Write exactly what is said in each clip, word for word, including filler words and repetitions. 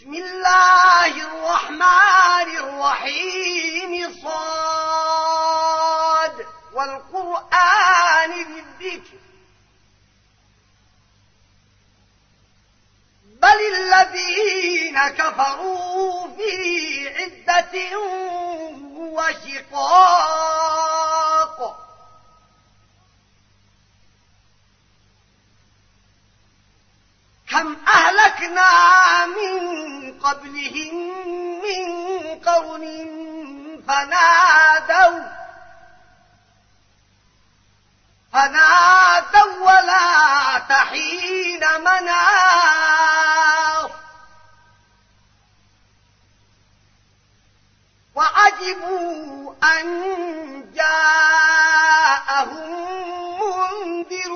بسم الله الرحمن الرحيم صاد والقرآن للذكر بل الذين كفروا في عدة وشقاق كم أهلكنا من قبلهم من قرن فنادوا فنادوا ولا تحين مناص وعجبوا أن جاءهم منذر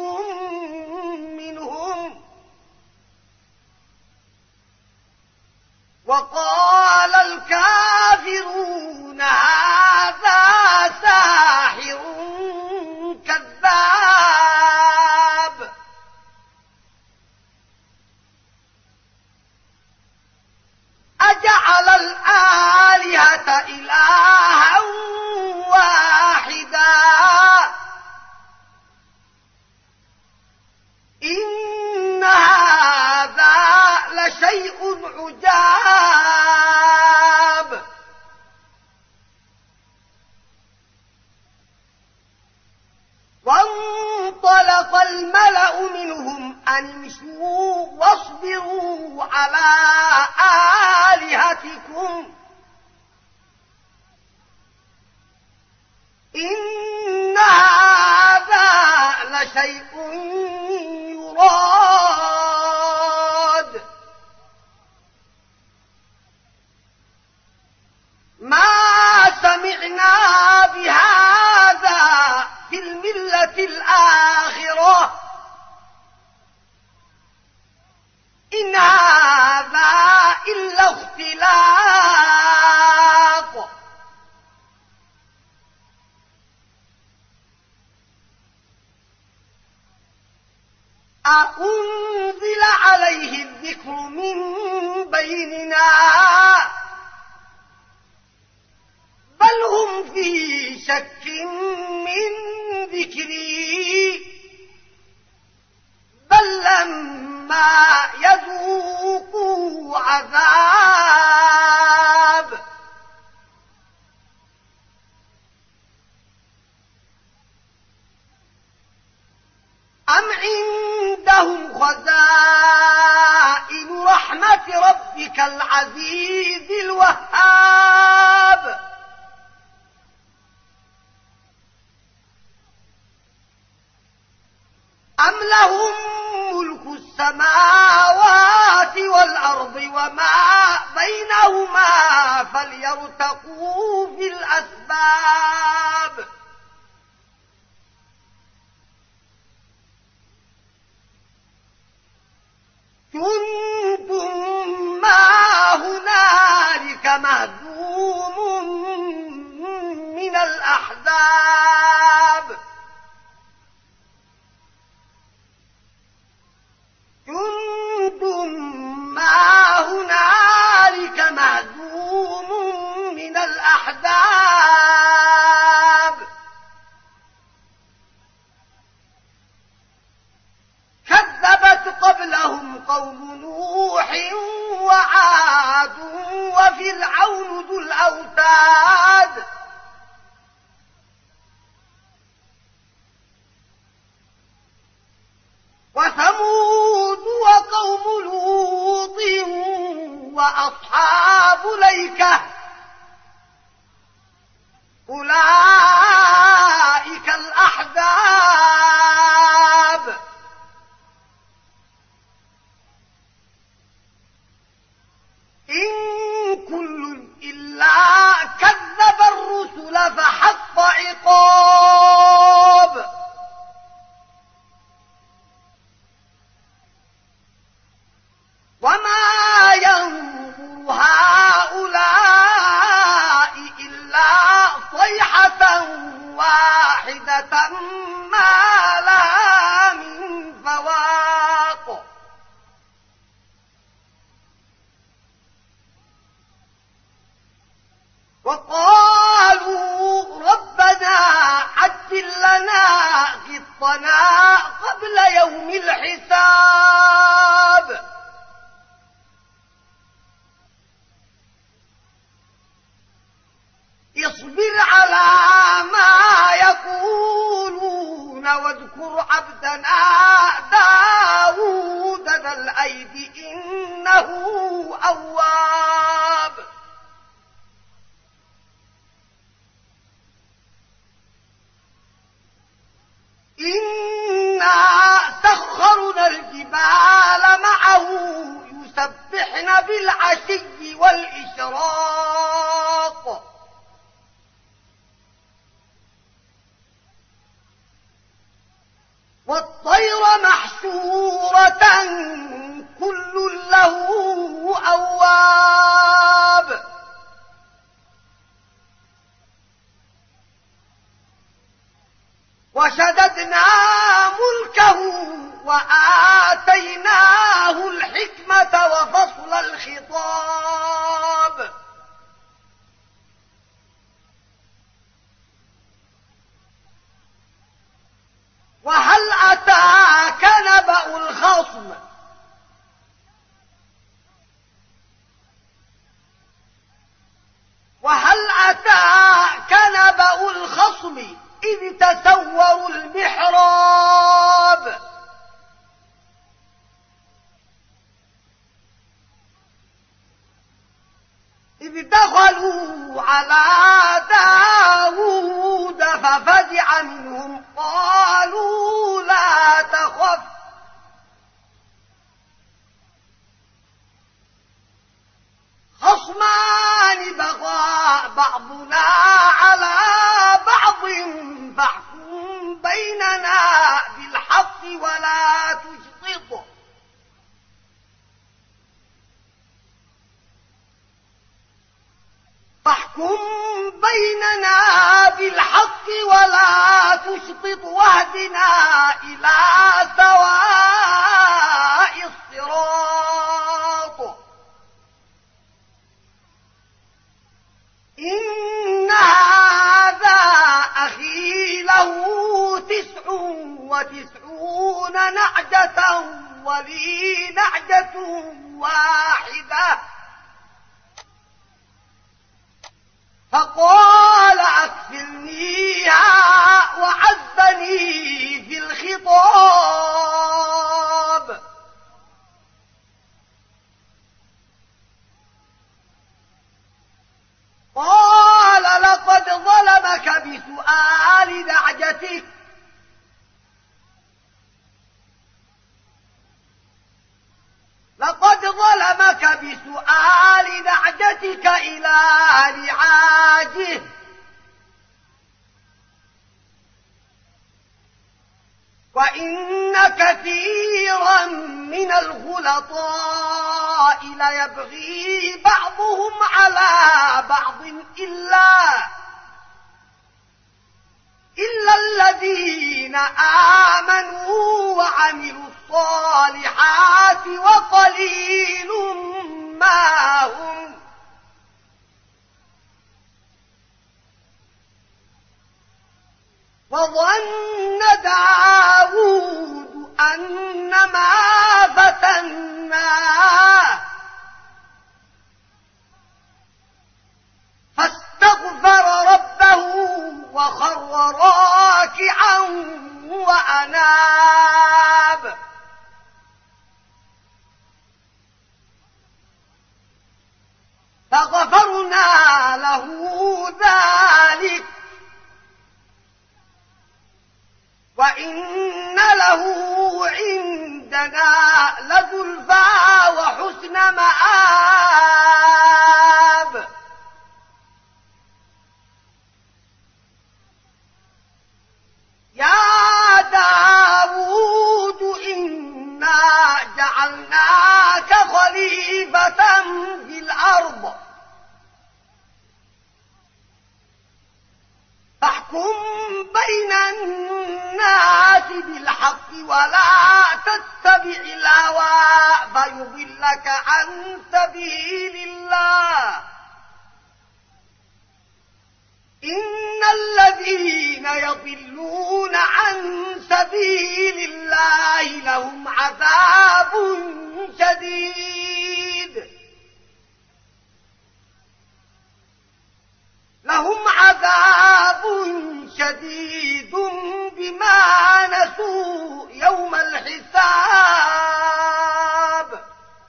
منهم وقال الكافرون هذا ساحر كذاب أجعل الآلهة إلها واحدا إن هذا لشيء عجاب وانطلق الملأ منهم أن امشوا واصبروا على آلهتكم إن هذا لشيء يراد ما سمعنا بهذا في الملة الآخرة إن هذا إلا اختلاق أأنزل عليه الذكر من بيننا بل هم في شك من ذكري بل لما يذوقوا عذاب أم عندهم خزائن رحمة ربك العزيز الوهاب أم لهم ملك السماوات والأرض وما بينهما فليرتقوا في الأسباب كنتم ما هنالك مهزوم من الأحزاب كنتم ما هنالك مهزوم من الأحزاب كذبت قبلهم قوم نوح وعاد وفرعون ذو الأوتاد وثمود وقوم لوط وأصحاب الأيكة أولئك الأحزاب إن كل إلا كذب الرسل فحق عقاب وما ينظر هؤلاء إلا صيحة واحدة ما لها من فواق وقالوا ربنا عجل لنا قطنا قبل يوم الحساب اصبر على ما يقولون واذكر عبدنا داود ذا الأيد إنه أواب إنا سخرنا الجبال معه يسبحن بالعشي والإشراق والطير محشورة كل له أواب وشددنا ملكه وآتيناه الحكمة وفصل الخطاب وهل أتاك نبأ الخصم وهل أتاك نبأ الخصم إذ تسوروا المحراب إذ دخلوا على داود ففزع منهم قالوا لا تخف خصمان بغى بعضنا على بعض فاحكم بيننا بالحق ولا تشطط فاحكم بيننا بالحق ولا تشطط واهدنا إلى سواء الصراط إن هذا أخي له تسع وتسعون نعجة ولي نعجة واحدة فقال أكفلنيها وعزني في الخطاب قال لقد ظلمك بسؤال نعجتك لقد ظلمك بسؤال نعجتك إلى رعاجه وإن كثيرا من الخلطاء ليبغي بعضهم على بعض إلا إلا الذين آمنوا وعملوا الصالحات وقليل ما هم وظن داود أنما فتناه فاستغفر ربه وخر راكعا وأناب فغفرنا له ذلك وإن له عندنا لزلفى وحسن مآب يا داود إنا جعلناك خليفة في الأرض فاحكم بين الناس بالحق ولا تتبع الهوى فيضلك عن سبيل الله إن الذين يضلون عن سبيل الله لهم عذاب شديد لهم عذاب شديد بما نسوا يوم الحساب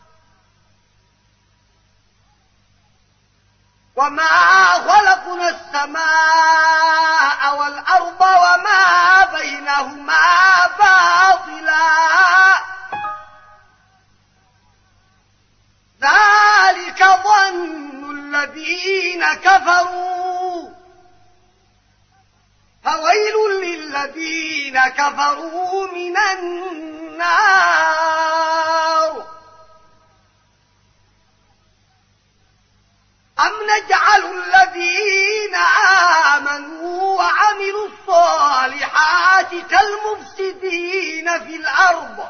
وما خلقنا السماء والأرض وما بينهما باطلا ذلك ظن الذين كفروا فويل للذين كفروا من النار أم نجعل الذين آمنوا وعملوا الصالحات كالمفسدين في الأرض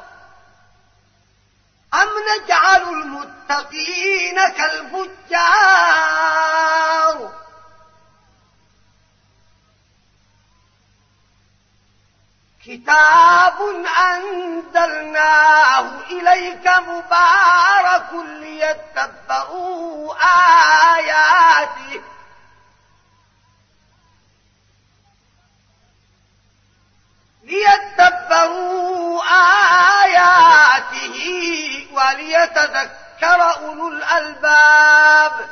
أم نجعل المتقين كالفجار كتاب أنزلناه إليك مبارك ليتدبروا آياته ليتدبروا آياته وليتذكر أولو الألباب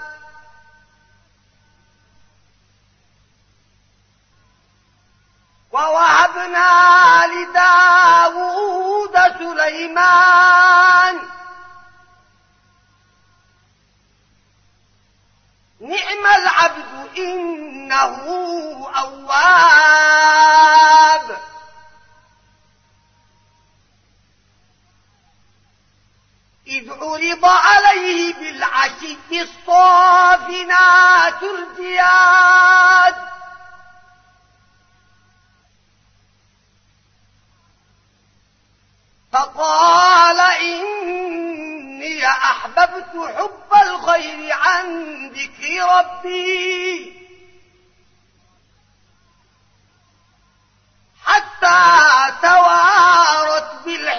ووهبنا لداود سليمان نعم العبد إنه أواب إذ عرض عليه بالعشي الصافنات الجياد فقال إني أحببت حب الخير عن ذكر ربي حتى توارت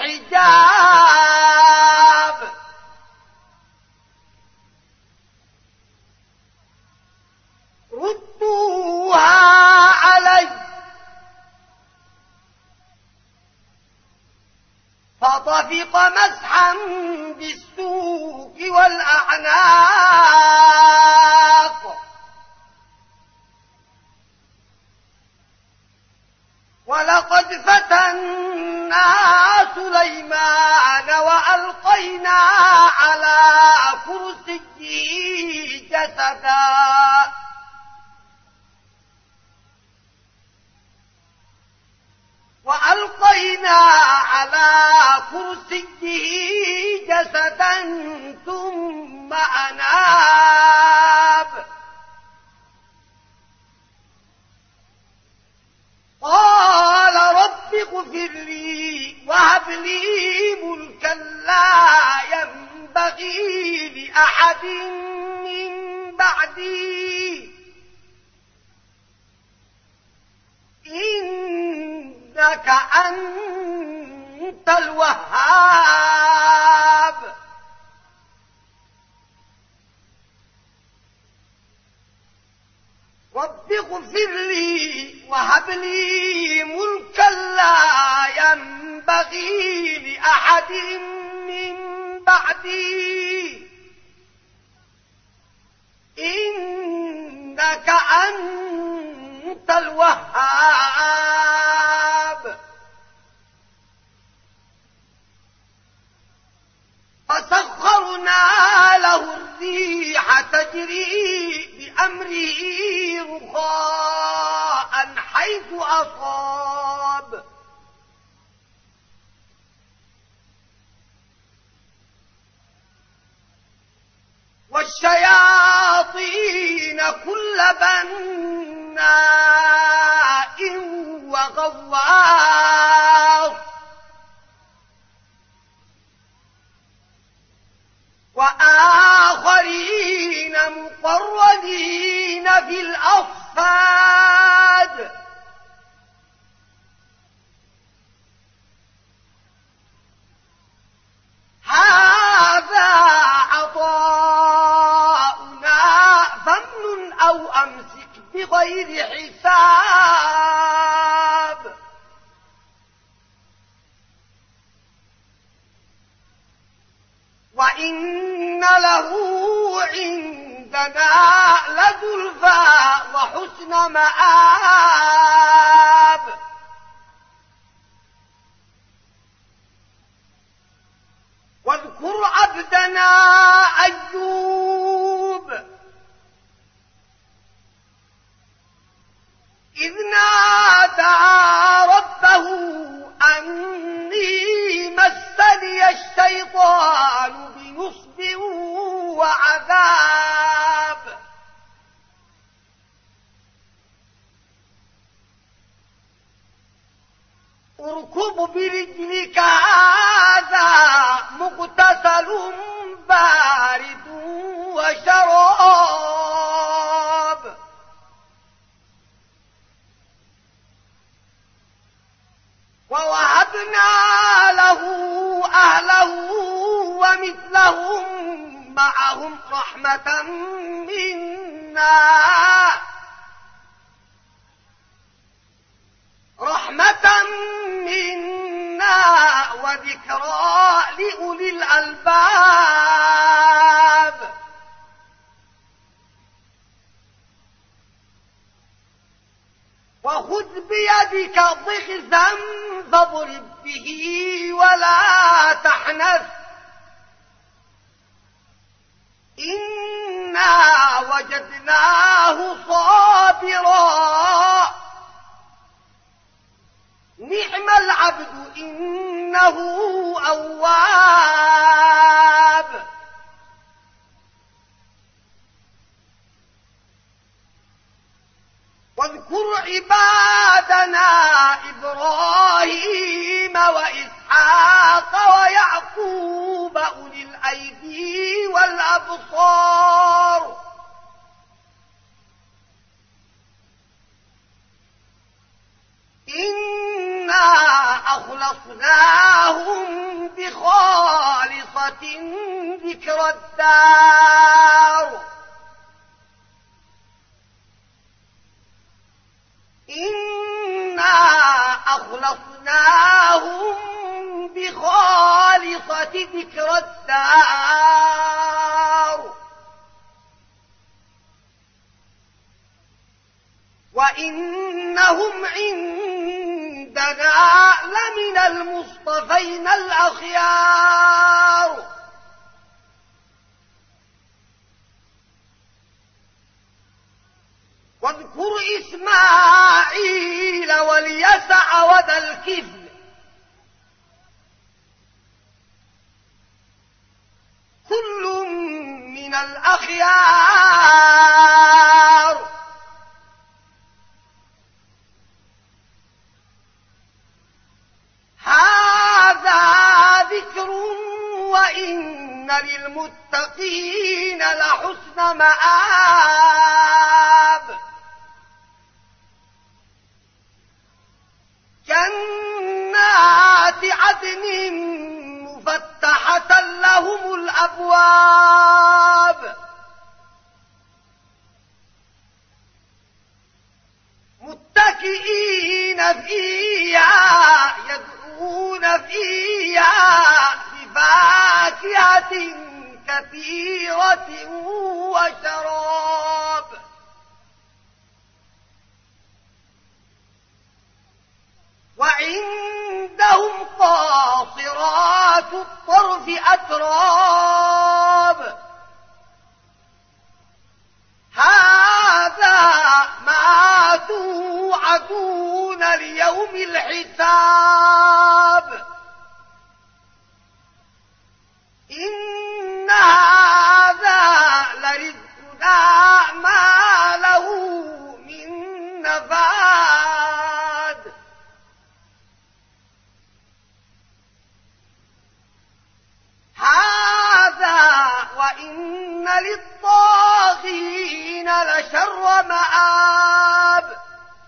بالحجاب ردوها علي فطفق مسحا بالسوق والأعناق ولقد فتنا سليمان وألقينا على كرسيه جسدا وألقينا على كرسيه جسدا ثم أناب قال رب اغفر لي وهب لي ملكا لا ينبغي لأحد من بعدي إنك أنت الوهاب رب اغفر لي وهب لي ملكا لا ينبغي لأحد من بعدي إنك أنت الوهاب فسخرنا له الريح تجري بأمره رخاء حيث أصاب والشياطين كل بناء وغواص وآخرين مقرنين في الأصفاد وامسك بغير حساب. وإن له عندنا لزلفى وحسن مآب. واذكر عبدنا أيوب إذ نادى ربه أني مسني الشيطان بنصب وعذاب. اركض برجلك هذا مغتسل بارد وشراب. ووهبنا له أهله ومثلهم معهم رحمة منا رحمة منا وذكرى لأولي الألباب. وخذ بيدك ضغثا فاضرب به ولا تحنث إنا وجدناه صابرا نعم العبد إنه أواب. واذكر عبادنا إبراهيم وإسحاق ويعقوب أولي الأيدي والأبصار إنا أخلصناهم بخالصة ذكر الدار إنا أخلصناهم بخالصة ذكر الدار وإنهم عندنا لمن المصطفين الأخيار. واذكر إسماعيل واليسع وذا الكفل كل من الأخيار. هذا ذكر وإن للمتقين لحسن مآب. جنات عدن مفتحة لهم الأبواب متكئين فيها يدعون فيها بفاكهة كثيرة وشراب. وعندهم قاصرات الطرف أتراب. هذا ما توعدون ليوم الحساب. إن هذا لرزقنا ما له من نفاد. هذا وإن للطاغين لشر مآب.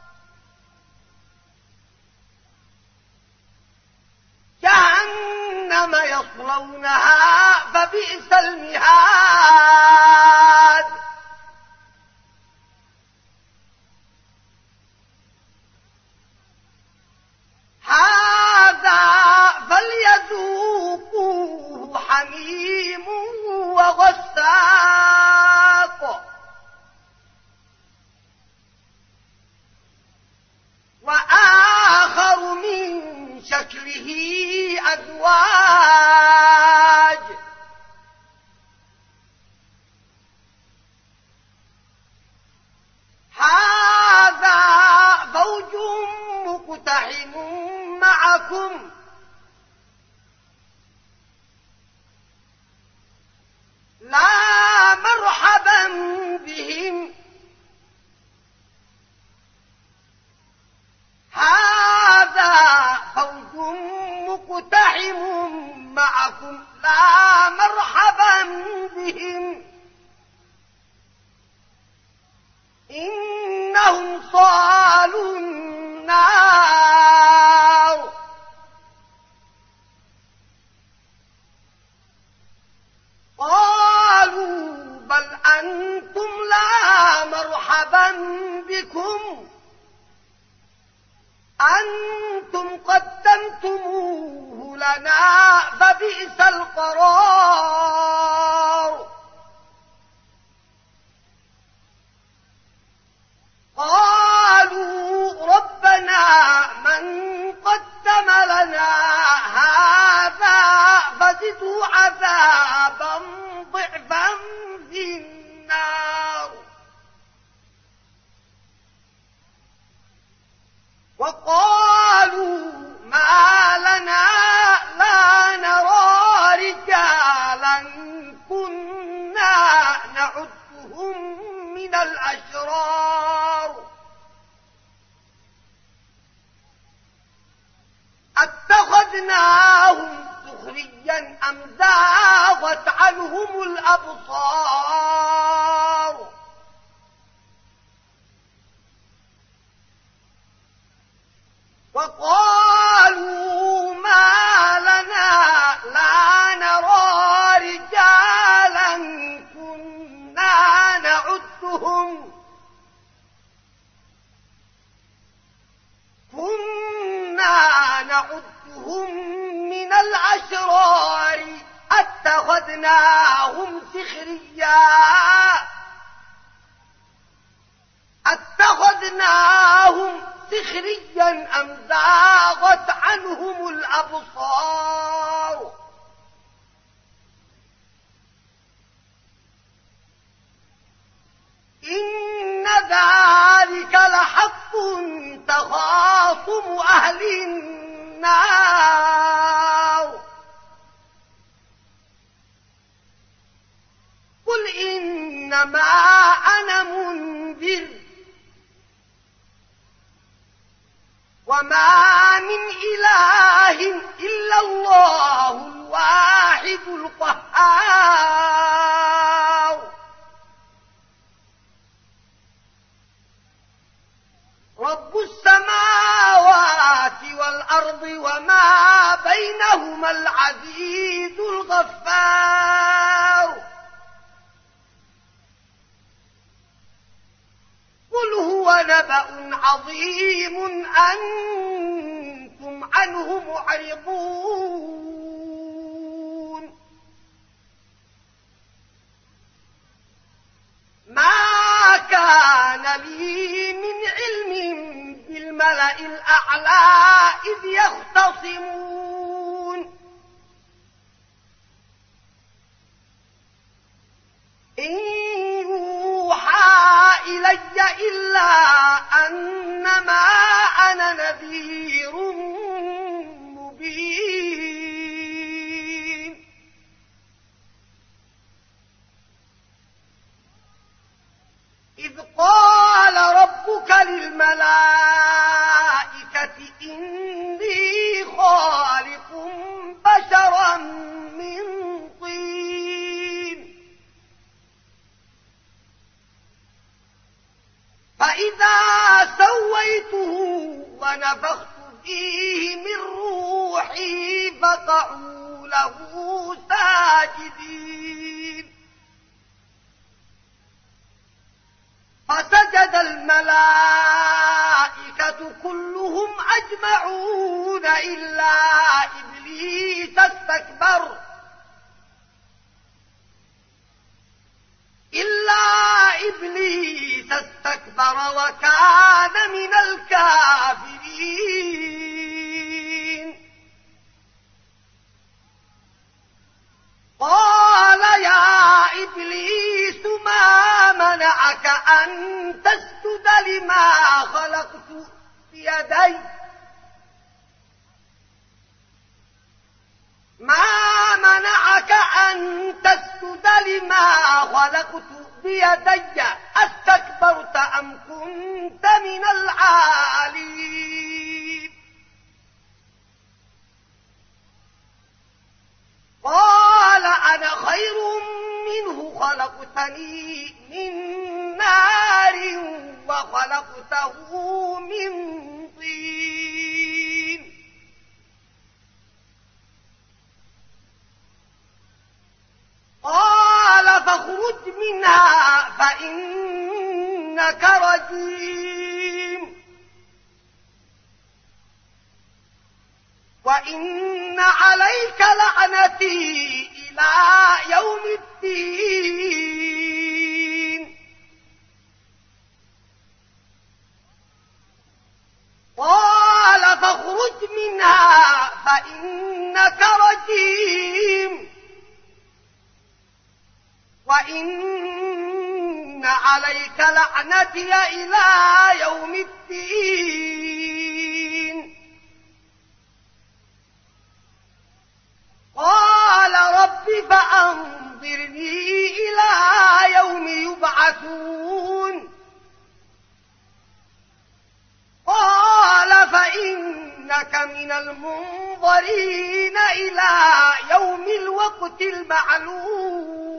جهنم يصلونها فبئس المهاد. معكم لا مرحبا بهم هذا فوج مقتحم معكم لا مرحبا بهم إنهم صالوا النار قالوا بل أنتم لا مرحبا بكم أنتم قدمتموه لنا فبئس القرار قالوا ربنا من قدم لنا هذا فزدوا عذابا ضعفا في النار وقالوا ما لنا لا نرى رجالا كنا نعدهم من الأشرار اتخذناهم سخريا أم زاغت عنهم الأبصار وقالوا ما لنا لا نرى رجالا كنا نعدهم كنا نعدهم من الأشرار اتخذناهم سخريا اتخذناهم سخريا أم زاغت عنهم الأبصار إن ذلك لحق تخاصم أهل النار قل إنما أنا منذر وما من إله إلا الله الواحد القهار رب السماوات والأرض وما بينهما العزيز الغفار قل هو نبأ عظيم أنتم عنه معرضون ما كان لي من علم بالملأ الأعلى إذ يختصمون إن يوحى إلي إلا أنما أنا نذير مبين إذ قال ربك للملائكة إني خالق بشرا من طين فإذا سويته ونفخت فيه من روحي فقعوا له ساجدين فسجد الملائكة كلهم أجمعون إلا إبليس استكبر إلا إبليس استكبر وكان من الكافرين قال يا إبليس ما منعك أن تسجد لما خلقت بيدي ما منعك أن تسجد لما خلقت بيدي أستكبرت أم كنت من العالين قال أنا خير منه خلقتني من نار وخلقته من طين قال فاخرج منها فإنك رجيم وإن عليك لعنتي إلى يوم الدين قال فاخرج منها فإنك رجيم وإن عليك لعنتي إلى يوم الدين قال رب فأنظرني إلى يوم يبعثون قال فإنك من المنظرين إلى يوم الوقت المعلوم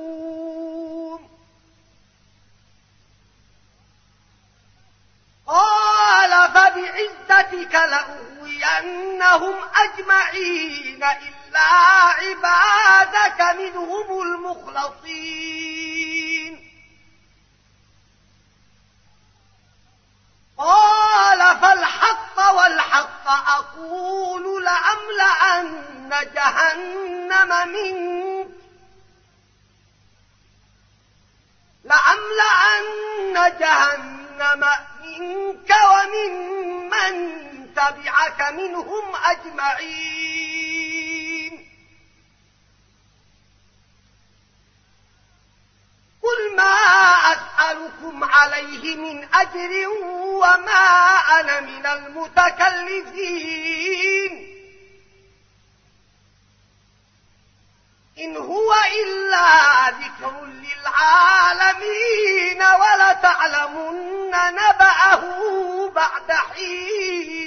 قال فبعزتك لأغوينهم أجمعين إلا عبادك منهم المخلصين قال فالحق والحق أقول لأملأن جهنم منك لأملأن جهنم منك ومن من تبعك منهم أجمعين قل ما أسألكم عليه من أجر وما أنا من المتكلفين إن هو إلا ذكر للعالمين ولتعلمن نبأه بعد حين